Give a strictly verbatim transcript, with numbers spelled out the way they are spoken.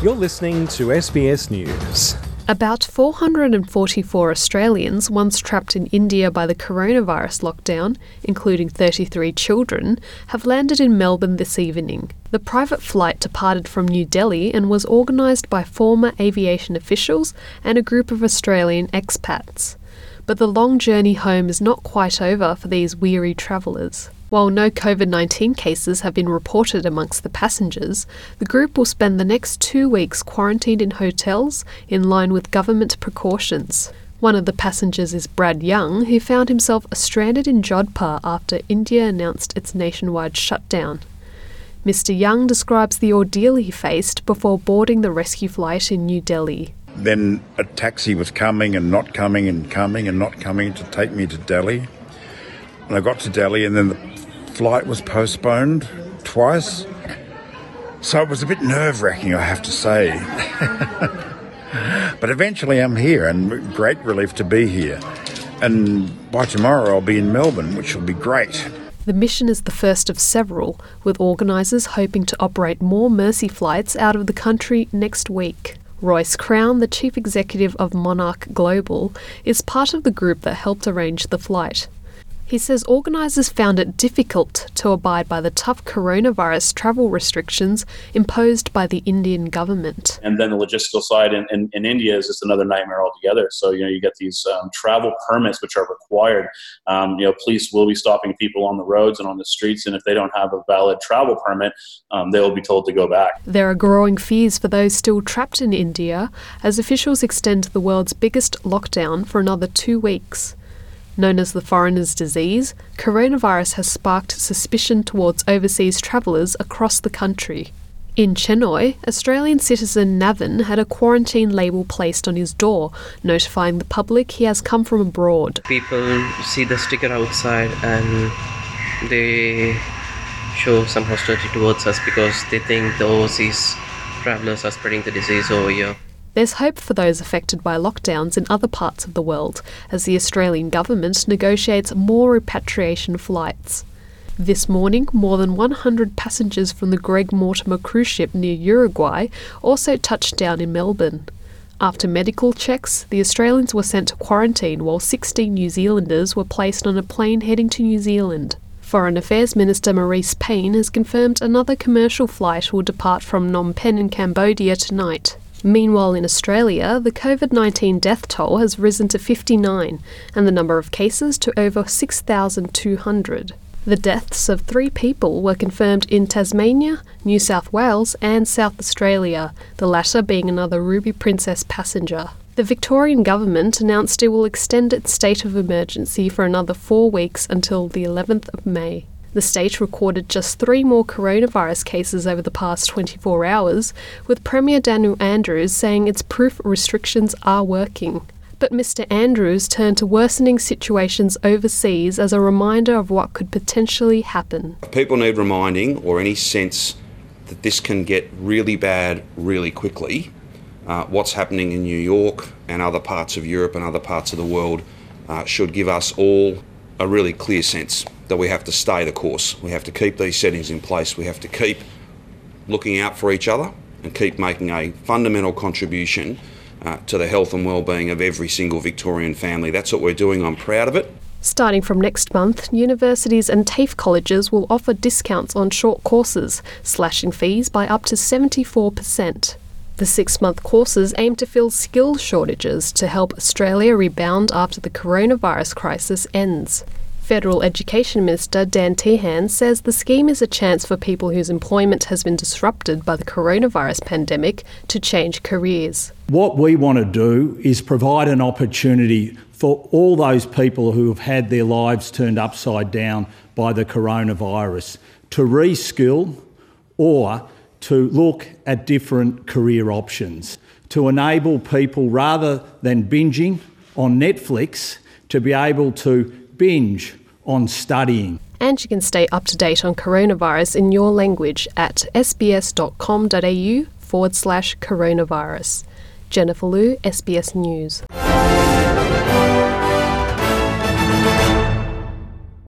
You're listening to S B S News. About four hundred forty-four Australians once trapped in India by the coronavirus lockdown, including thirty-three children, have landed in Melbourne this evening. The private flight departed from New Delhi and was organised by former aviation officials and a group of Australian expats. But the long journey home is not quite over for these weary travellers. While no COVID nineteen cases have been reported amongst the passengers, the group will spend the next two weeks quarantined in hotels in line with government precautions. One of the passengers is Brad Young, who found himself stranded in Jodhpur after India announced its nationwide shutdown. Mister Young describes the ordeal he faced before boarding the rescue flight in New Delhi. Then a taxi was coming and not coming and coming and not coming to take me to Delhi. And I got to Delhi and then the flight was postponed twice. So it was a bit nerve-wracking, I have to say. But eventually I'm here, and great relief to be here. And by tomorrow I'll be in Melbourne, which will be great. The mission is the first of several, with organisers hoping to operate more Mercy flights out of the country next week. Royce Crown, the chief executive of Monarch Global, is part of the group that helped arrange the flight. He says organisers found it difficult to abide by the tough coronavirus travel restrictions imposed by the Indian government. And then the logistical side in, in, in India is just another nightmare altogether. So, you know, you get these um, travel permits which are required. Um, you know, police will be stopping people on the roads and on the streets, and if they don't have a valid travel permit, um, they will be told to go back. There are growing fears for those still trapped in India as officials extend the world's biggest lockdown for another two weeks. Known as the foreigner's disease, coronavirus has sparked suspicion towards overseas travellers across the country. In Chennai, Australian citizen Navin had a quarantine label placed on his door, notifying the public he has come from abroad. People see the sticker outside and they show some hostility towards us because they think the overseas travellers are spreading the disease over here. There's hope for those affected by lockdowns in other parts of the world, as the Australian government negotiates more repatriation flights. This morning, more than one hundred passengers from the Greg Mortimer cruise ship near Uruguay also touched down in Melbourne. After medical checks, the Australians were sent to quarantine while sixteen New Zealanders were placed on a plane heading to New Zealand. Foreign Affairs Minister Marise Payne has confirmed another commercial flight will depart from Phnom Penh in Cambodia tonight. Meanwhile, in Australia, the COVID nineteen death toll has risen to fifty-nine and the number of cases to over six thousand two hundred. The deaths of three people were confirmed in Tasmania, New South Wales and South Australia, the latter being another Ruby Princess passenger. The Victorian government announced it will extend its state of emergency for another four weeks until the eleventh of May. The state recorded just three more coronavirus cases over the past twenty-four hours, with Premier Daniel Andrews saying it's proof restrictions are working. But Mister Andrews turned to worsening situations overseas as a reminder of what could potentially happen. People need reminding, or any sense that this can get really bad really quickly. Uh, what's happening in New York and other parts of Europe and other parts of the world uh, should give us all a really clear sense that we have to stay the course. We have to keep these settings in place. We have to keep looking out for each other and keep making a fundamental contribution uh, to the health and well-being of every single Victorian family. That's what we're doing. I'm proud of it. Starting from next month, universities and TAFE colleges will offer discounts on short courses, slashing fees by up to seventy-four percent. The six-month courses aim to fill skill shortages to help Australia rebound after the coronavirus crisis ends. Federal Education Minister Dan Tehan says the scheme is a chance for people whose employment has been disrupted by the coronavirus pandemic to change careers. What we want to do is provide an opportunity for all those people who have had their lives turned upside down by the coronavirus to reskill or to look at different career options, to enable people, rather than binging on Netflix, to be able to binge on studying. And you can stay up to date on coronavirus in your language at sbs.com.au forward slash coronavirus. Jennifer Liu, S B S News.